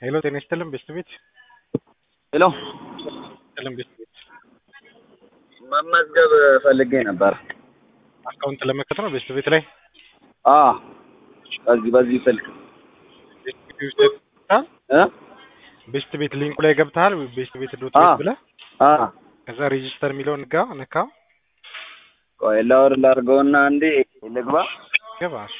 ሄሎ ጤና ይስጥልን ቤስት ቤት። ሄሎ ሰላም ቤስት ቤት። መመዝገብ ፈልጌ ነበር። አካውንት ለመክፈት ነው ቤስት ቤት ላይ? በዚህ ስልክ ቤስት ቤት ሊንኩ ላይ ገብተሃል? ቤስት ቤት ዶት ቤት ብለህ ከዛ ሬጂስተር የሚለውን ነካ። ቆይ ላድርገውና አንዴ ልግባ። ገባሽ?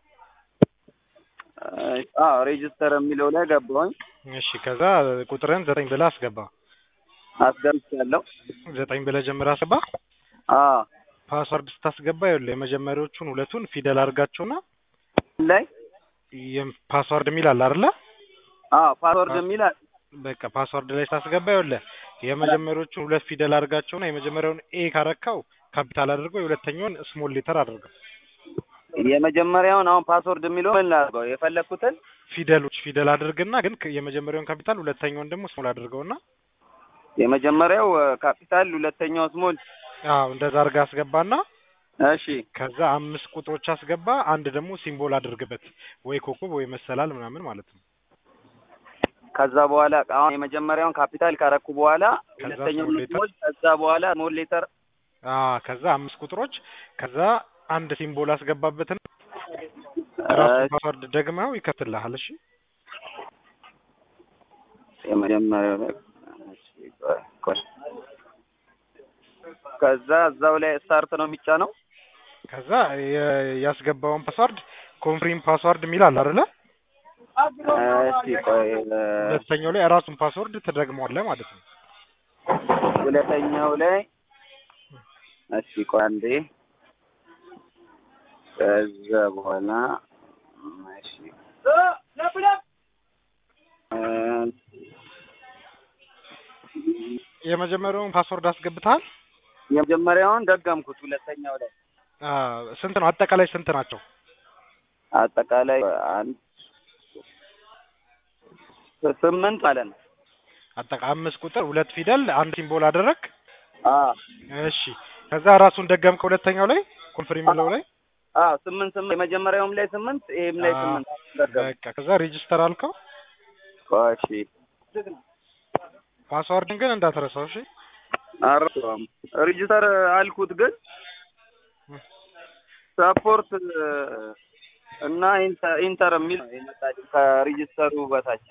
ሬጂስተር የሚለው ላይ ገባሁኝ። እሺ ከዛ ቁጥርን 9 ብለህ አስገባ። አስገብቻለሁ። 9 ብለህ ጀምረህ አስገባ። ፓስወርድ ስታስገባ ይኸውልህ የመጀመሪያዎቹን ሁለቱን ፊደል አድርጋቸውና ላይ ፓስወርድ የሚል አለ አይደለ? ፓስወርድ የሚል አለ። በቃ ፓስወርድ ላይ ስታስገባ ይኸውልህ የመጀመሪያዎቹን ሁለት ፊደል አድርጋቸውና የመጀመሪያውን ኤ ካረካው ካፒታል አድርገው የሁለተኛውን ስሞል ሌተር አድርገው። የመጀመሪያውን አሁን ፓስወርድ የሚለው ምን ላድርገው? የፈለኩትን ፊደል አድርግና ግን የመጀመሪያውን ካፒታል ሁለተኛውን ደግሞ ስሞል አድርገውና የመጀመሪያው ካፒታል ሁለተኛው ስሞል እንደዛ አድርጋ አስገባና እሺ ከዛ 5 ቁጥሮች አስገባ። አንድ ደግሞ ሲምቦል አድርግበት ወይ ኮከብ ወይ መሰላል ምናምን ማለት ነው። ከዛ በኋላ አሁን የመጀመሪያውን ካፒታል ካረኩ በኋላ ሁለተኛው ስሞል ከዛ በኋላ ስሞል ሌተር ከዛ 5 ቁጥሮች ከዛ አንድ ሲምቦል አስገባበትና ራሱ ፓስወርድ ደግመው ይከፍትልሃል። እሺ የመጀመሪያው ከዛ እዛው ላይ ስታርት ነው የሚጫነው። ከዛ ያስገባውን ፓስወርድ ኮንፍርም ፓስወርድ የሚል አለ አይደለ? እሺ ቆይ ሁለተኛው ላይ ራሱን ፓስወርድ ትደግመዋለህ ማለት ነው። ሁለተኛው ላይ እሺ ቆይ አንዴ ከዛ በኋላ እሺ የመጀመሪያውን ፓስወርድ አስገብተሃል? የመጀመሪያውን ደገምኩት። ሁለተኛው ላይ ስንት ነው አጠቃላይ ስንት ናቸው? አጠቃላይ 8 ማለት ነው። አጠቃላይ 5 ቁጥር 2 ፊደል 1 ሲምቦል አደረክ? እሺ ከዛ ራሱን ደገምከው ሁለተኛው ላይ ኮንፍርም የሚለው ላይ 8 የመጀመሪያውም ላይ 8 ይሄም ላይ 8 በቃ ከዛ ሬጂስተር አልከው። እሺ ፓስወርድን ግን እንዳትረሳው። እሺ አረሳም። ሬጂስተር አልኩት ግን ሰፖርት እና ኢንተር የሚል ይመጣል ከሬጂስተሩ በታች።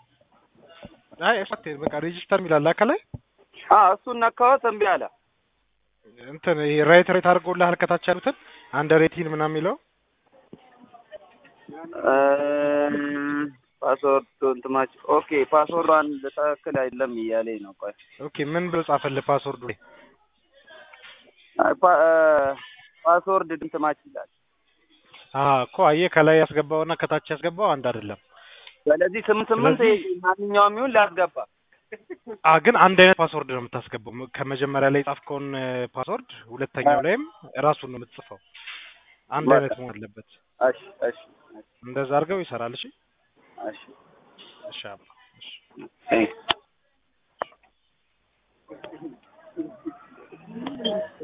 እፈት በቃ ሬጂስተር የሚላል አከላይ እሱን ነካሁት እምቢ አለ። እንትን ራይት አድርጎልሃል ከታች ያሉትን አንድ ሬቲን ምናምን የሚለው ፓስወርድ እንትማች ኦኬ ፓስወርዷን ትክክል አይደለም እያለኝ ነው። ቆይ ኦኬ ምን ብሎ ጻፈልህ ፓስወርዱ ላይ? ፓስወርድ እንትማች ይላል። እኮ አየህ ከላይ ያስገባውና ከታች ያስገባው አንድ አይደለም። ስለዚህ 8 ማንኛውም ይሁን ላስገባ ግን አንድ አይነት ፓስወርድ ነው የምታስገባው። ከመጀመሪያ ላይ ጻፍከውን ፓስወርድ ሁለተኛው ላይም ራሱን ነው የምትጽፈው። አንድ አይነት መሆን አለበት። እሺ እንደዛ አድርገው ይሰራል። እሺ እሺ እሺ